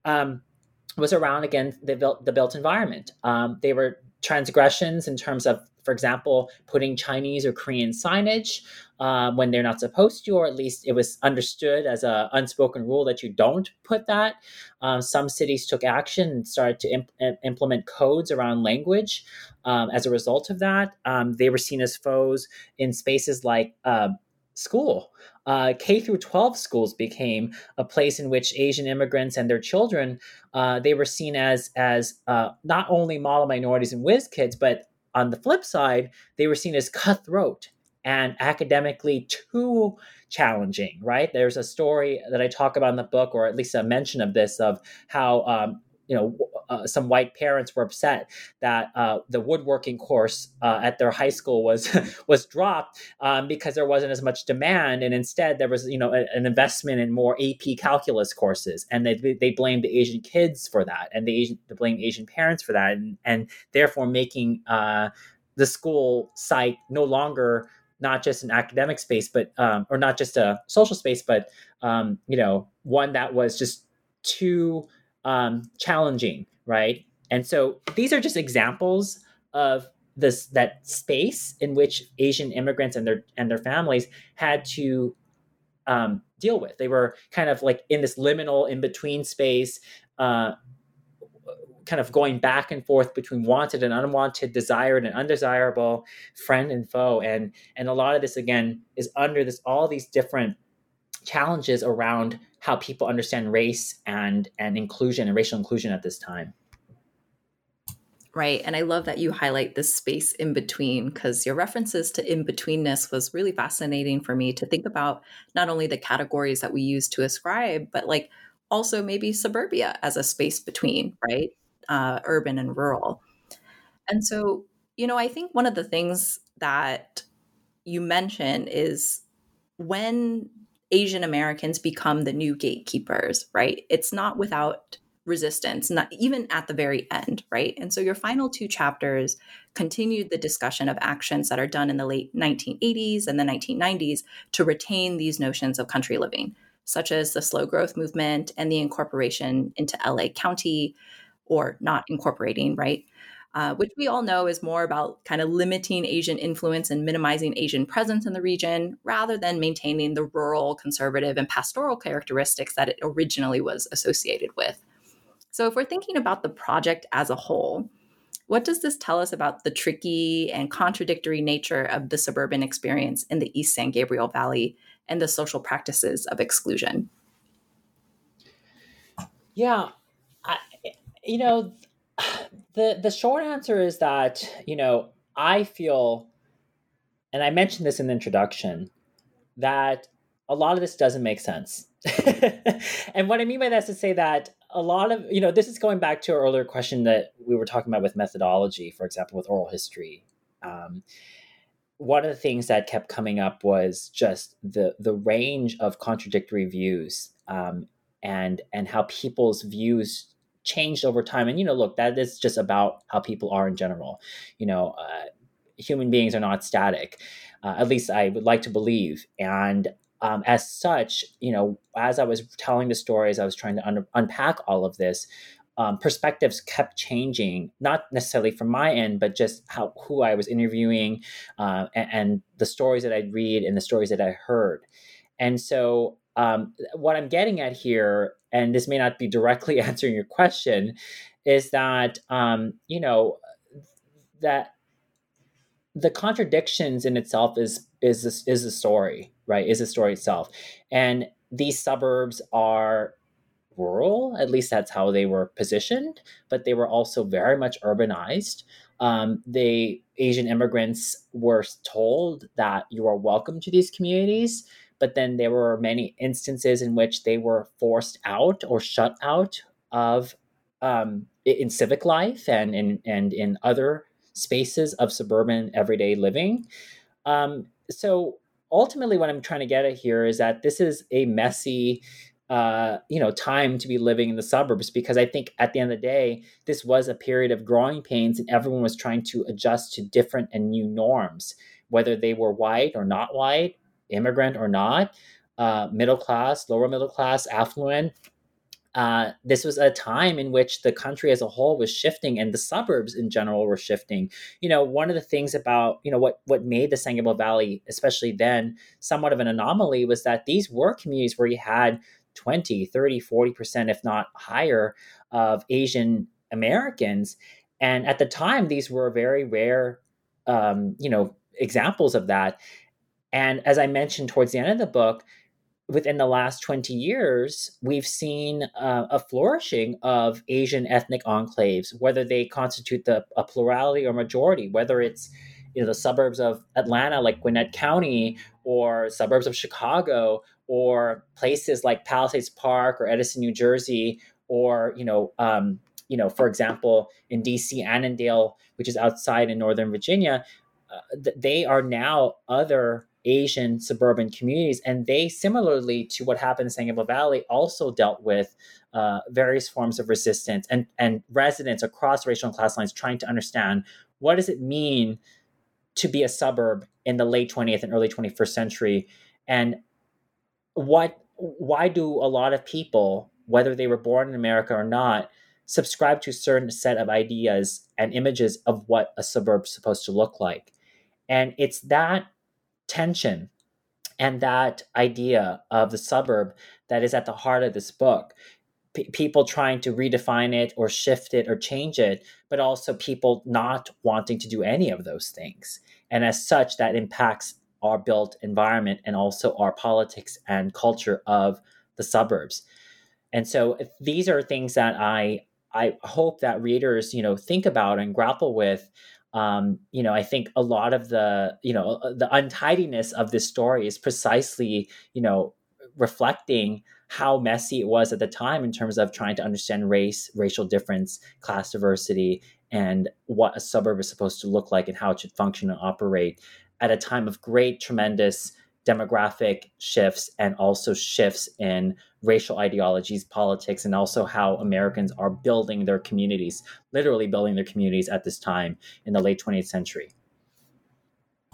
was around, again, the built environment. They were transgressions in terms of, for example, putting Chinese or Korean signage when they're not supposed to, or at least it was understood as an unspoken rule that you don't put that. Some cities took action and started to implement codes around language. As a result of that, they were seen as foes in spaces like school. K through 12 schools became a place in which Asian immigrants and their children, they were seen as not only model minorities and whiz kids, but on the flip side, they were seen as cutthroat and academically too challenging, right? There's a story that I talk about in the book, or at least a mention of this, of how some white parents were upset that the woodworking course at their high school was dropped because there wasn't as much demand, and instead there was an investment in more AP calculus courses, and they blamed the Asian kids for that, and they blamed Asian parents for that, and therefore making the school site no longer not just an academic space, but or not just a social space, but one that was just too challenging, right? And so these are just examples of that space in which Asian immigrants and their families had to deal with. They were kind of like in this liminal in between space, kind of going back and forth between wanted and unwanted, desired and undesirable, friend and foe, and a lot of this again is under all these different challenges around how people understand race and inclusion and racial inclusion at this time. Right. And I love that you highlight this space in between, because your references to in-betweenness was really fascinating for me to think about not only the categories that we use to ascribe, but like also maybe suburbia as a space between, right? Urban and rural. And so, I think one of the things that you mention is when Asian Americans become the new gatekeepers, right? It's not without resistance, not even at the very end, right? And so your final two chapters continued the discussion of actions that are done in the late 1980s and the 1990s to retain these notions of country living. such as the slow growth movement and the incorporation into LA County, or not incorporating, right? Which we all know is more about kind of limiting Asian influence and minimizing Asian presence in the region rather than maintaining the rural, conservative, and pastoral characteristics that it originally was associated with. So if we're thinking about the project as a whole, what does this tell us about the tricky and contradictory nature of the suburban experience in the East San Gabriel Valley and the social practices of exclusion? Yeah, I, you know, the short answer is that, I feel, and I mentioned this in the introduction, that a lot of this doesn't make sense. And what I mean by that is to say that a lot of, this is going back to our earlier question that we were talking about with methodology, for example, with oral history. One of the things that kept coming up was just the range of contradictory views, and how people's views changed over time. And, look, that is just about how people are in general. Human beings are not static. At least I would like to believe. And as such, as I was telling the stories, I was trying to unpack all of this. Perspectives kept changing, not necessarily from my end, but just who I was interviewing, and the stories that I'd read and the stories that I heard. And so what I'm getting at here, and this may not be directly answering your question, is that, that the contradictions in itself is a story, right? Is a story itself. And these suburbs are rural, at least that's how they were positioned, but they were also very much urbanized. The Asian immigrants were told that you are welcome to these communities, but then there were many instances in which they were forced out or shut out of in civic life and in other spaces of suburban everyday living. So ultimately, what I'm trying to get at here is that this is a messy, time to be living in the suburbs, because I think at the end of the day, this was a period of growing pains, and everyone was trying to adjust to different and new norms, whether they were white or not white, immigrant or not, middle class, lower middle class, affluent. This was a time in which the country as a whole was shifting, and the suburbs in general were shifting. One of the things about, what made the San Gabriel Valley, especially then, somewhat of an anomaly was that these were communities where you had 20, 30, 40%, if not higher, of Asian Americans. And at the time, these were very rare, examples of that. And as I mentioned towards the end of the book, within the last 20 years, we've seen a flourishing of Asian ethnic enclaves, whether they constitute a plurality or majority, whether it's the suburbs of Atlanta, like Gwinnett County, or suburbs of Chicago, or places like Palisades Park or Edison, New Jersey, or for example, in D.C., Annandale, which is outside in Northern Virginia. They are now other Asian suburban communities, and they, similarly to what happened in San Gabriel Valley, also dealt with various forms of resistance and residents across racial and class lines trying to understand, what does it mean to be a suburb in the late 20th and early 21st century, and why do a lot of people, whether they were born in America or not, subscribe to a certain set of ideas and images of what a suburb is supposed to look like. And it's that tension and that idea of the suburb that is at the heart of this book. People trying to redefine it or shift it or change it, but also people not wanting to do any of those things. And as such, that impacts our built environment and also our politics and culture of the suburbs. And so these are things that I hope that readers, think about and grapple with. I think a lot of the untidiness of this story is precisely, reflecting how messy it was at the time in terms of trying to understand race, racial difference, class diversity, and what a suburb is supposed to look like and how it should function and operate at a time of great, tremendous demographic shifts and also shifts in racial ideologies, politics, and also how Americans are building their communities, literally building their communities at this time in the late 20th century.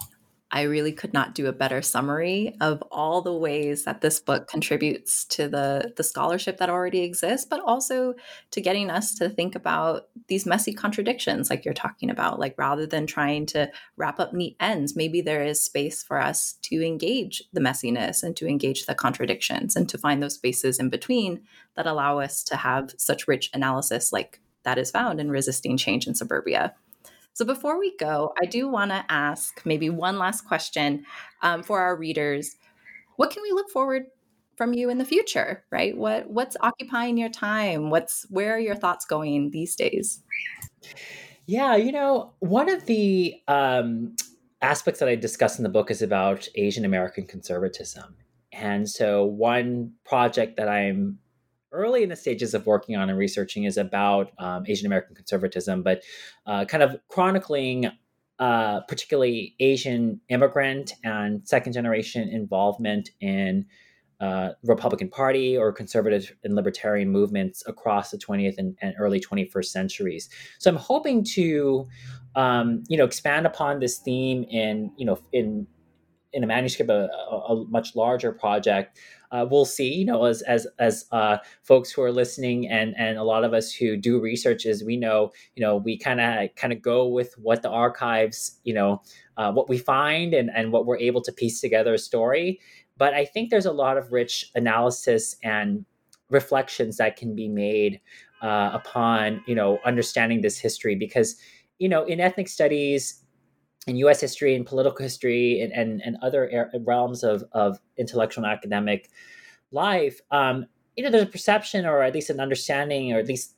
I really could not do a better summary of all the ways that this book contributes to the scholarship that already exists, but also to getting us to think about these messy contradictions like you're talking about. Like, rather than trying to wrap up neat ends, maybe there is space for us to engage the messiness and to engage the contradictions and to find those spaces in between that allow us to have such rich analysis like that is found in Resisting Change in Suburbia. So before we go, I do want to ask maybe one last question for our readers. What can we look forward from you in the future, right? What's occupying your time? Where are your thoughts going these days? Yeah, one of the aspects that I discuss in the book is about Asian American conservatism. And so one project that I'm early in the stages of working on and researching is about Asian American conservatism, but kind of chronicling particularly Asian immigrant and second generation involvement in Republican Party or conservative and libertarian movements across the 20th and early 21st centuries. So I'm hoping to, expand upon this theme in a manuscript, a much larger project. We'll see, as folks who are listening and a lot of us who do research, as we know, we kind of go with what the archives, what we find and what we're able to piece together a story. But I think there's a lot of rich analysis and reflections that can be made upon, understanding this history, because, in ethnic studies, in U.S. history and political history and other realms of intellectual and academic life, there's a perception, or at least an understanding, or at least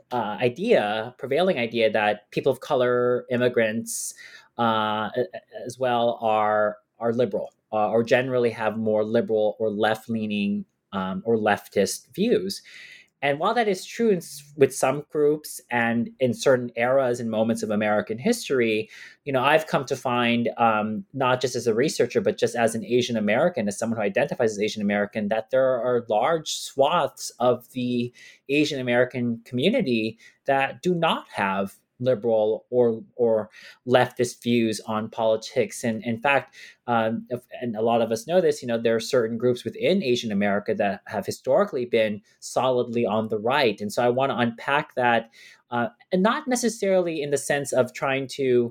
prevailing idea, that people of color, immigrants, as well, are liberal, or generally have more liberal or left-leaning or leftist views. And while that is true with some groups and in certain eras and moments of American history, I've come to find, not just as a researcher, but just as an Asian American, as someone who identifies as Asian American, that there are large swaths of the Asian American community that do not have liberal or leftist views on politics. And in fact, and a lot of us know this, there are certain groups within Asian America that have historically been solidly on the right. And so I want to unpack that, and not necessarily in the sense of trying to,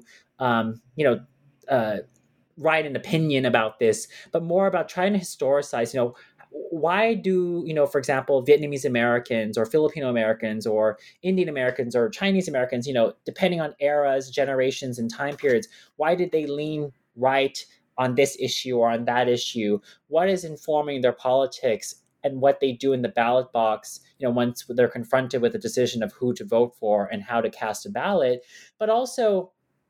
write an opinion about this, but more about trying to historicize, why do, for example, Vietnamese Americans or Filipino Americans or Indian Americans or Chinese Americans, depending on eras, generations, and time periods, why did they lean right on this issue or on that issue? What is informing their politics and what they do in the ballot box, once they're confronted with a decision of who to vote for and how to cast a ballot? But also,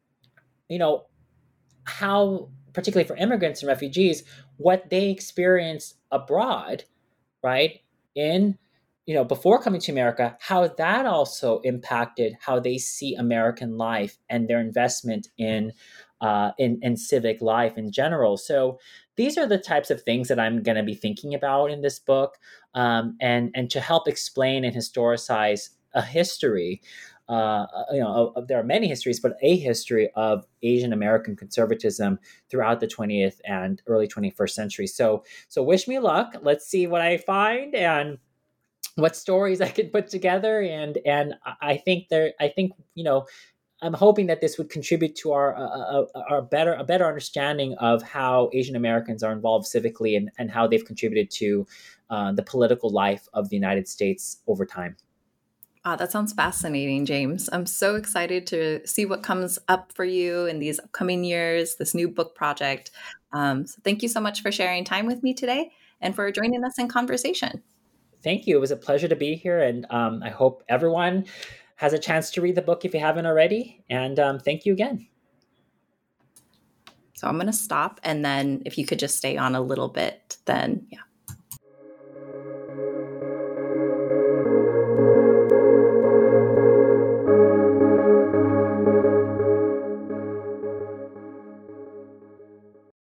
how, particularly for immigrants and refugees, what they experience abroad, right? Before coming to America, how that also impacted how they see American life and their investment in civic life in general. So these are the types of things that I'm going to be thinking about in this book, and to help explain and historicize a history. There are many histories, but a history of Asian American conservatism throughout the 20th and early 21st century. So wish me luck. Let's see what I find and what stories I can put together. And I think I'm hoping that this would contribute to our better understanding of how Asian Americans are involved civically and how they've contributed to the political life of the United States over time. That sounds fascinating, James. I'm so excited to see what comes up for you in these upcoming years, this new book project. So thank you so much for sharing time with me today and for joining us in conversation. Thank you. It was a pleasure to be here. And I hope everyone has a chance to read the book if you haven't already. And thank you again. So I'm going to stop. And then if you could just stay on a little bit, then yeah.